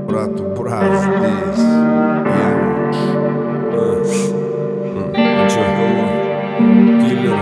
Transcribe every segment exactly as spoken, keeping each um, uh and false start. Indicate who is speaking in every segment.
Speaker 1: Брату брат здесь.
Speaker 2: А чё, кого? Киллер.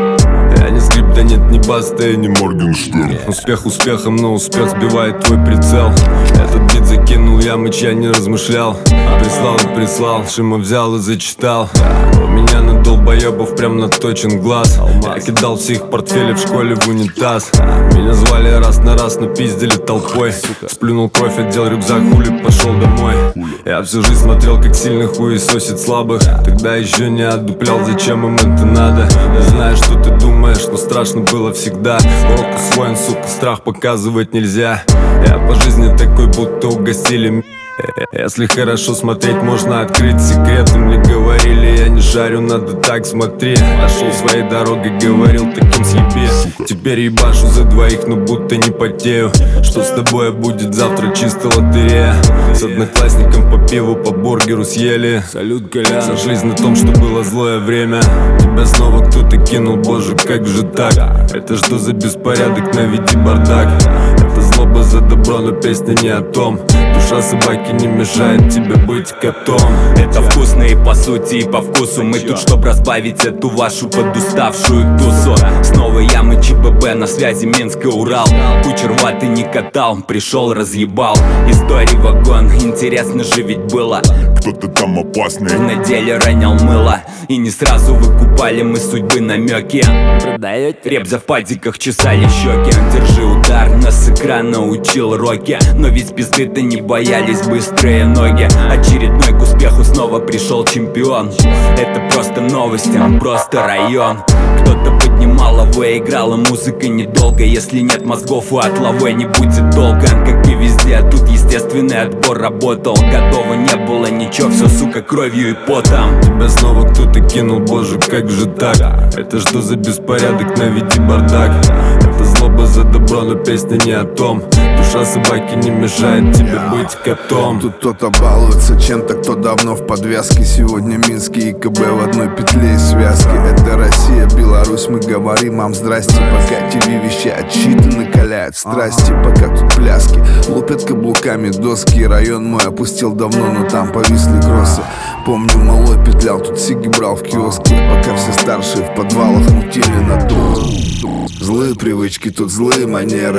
Speaker 2: Я не скрип, да нет, не Баста, я не Моргенштерн. Успех успехом, но успех сбивает твой прицел. Этот бит закинул я, мыч я не размышлял. Прислал и прислал, Шима взял и зачитал. У меня на долбоебов прям наточен глаз. Я кидал всех портфели в школе в унитаз. Меня звали раз на раз, но пиздили толпой. Сплюнул кровь, одел рюкзак, хули, пошел домой. Я всю жизнь смотрел, как сильный хуесосит слабых. Тогда еще не отдуплял, зачем им это надо. Не знаю, что ты думаешь, но страшно было всегда. Урок усвоен, сука, страх показывать нельзя. Я по жизни такой, будто угостили меня. Если хорошо смотреть, можно открыть секреты. Мне говорили, я не шарю, надо так смотреть. А шел своей дорогой, говорил таким съебе. Теперь ебашу за двоих, но будто не потею. Что с тобой будет завтра, чисто лотерея. С одноклассником по пиву, по бургеру съели. Салют, Коля. Сошлись на том, что было злое время. Тебя снова кто-то кинул, боже, как же так? Это что за беспорядок, наведи бардак. Это злоба за добро, но песня не о том. Душа собаки не мешает тебе быть котом.
Speaker 3: Это вкусно и по сути, и по вкусу. Мы тут, чтоб разбавить эту вашу подуставшую тусу. Снова я, мы ЧББ, на связи Минск и Урал. Кучер ваты не катал, пришел, разъебал. Истории вагон, интересно же ведь было.
Speaker 4: Кто-то там опасный
Speaker 3: на деле ронял мыло. И не сразу выкупали мы судьбы намеки. Продаете? Ребза в падиках чесали щеки. Держи удар, нас с экрана учил Рокки. Но ведь с пизды-то не боялись быстрые ноги. Очередной к успеху снова пришел чемпион. Это просто новости, просто район. Кто-то поднимал лавы, играла музыка недолго. Если нет мозгов, у отловой не будет долго. Как и везде, тут естественный отбор работал. Готово не было ничего, все, сука, кровью и потом.
Speaker 2: Тебя снова кто-то кинул, боже, как же так? Это что за беспорядок, наведи бардак. Это злоба за добро, но песня не о том. Душа собаки не мешает тебе быть котом.
Speaker 1: Тут кто-то балуется чем-то, кто давно в подвязке. Сегодня Минск и ИКБ в одной петле и связке. Это Россия, Беларусь, мы говорим вам здрасте. Пока ТВ вещает, щиты накаляют страсти. Пока тут пляски, лупят каблуками доски. Район мой опустил давно, но там повисли кроссы. Помню, малой петлял, тут сиги брал в киоске. Пока все старшие в подвалах мутили на дом. Злые привычки, тут злые манеры.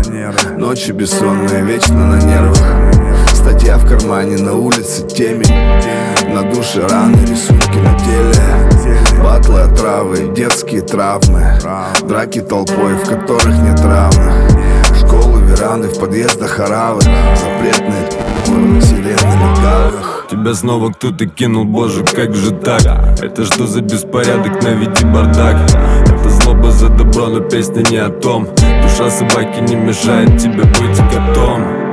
Speaker 1: Ночи бессонные, вечно на нервах. Статья в кармане, на улице темень. На душе раны, рисунки на теле. Батлы, отравы, детские травмы. Драки толпой, в которых нет равных. Школы, веранды, в подъездах оравы. Запретные сирены легавых.
Speaker 2: Тебя снова кто-то кинул, боже, как же так? Это что за беспорядок, наведи бардак. Это злоба за добро, но песня не о том. Душа собаки не мешает тебе быть котом.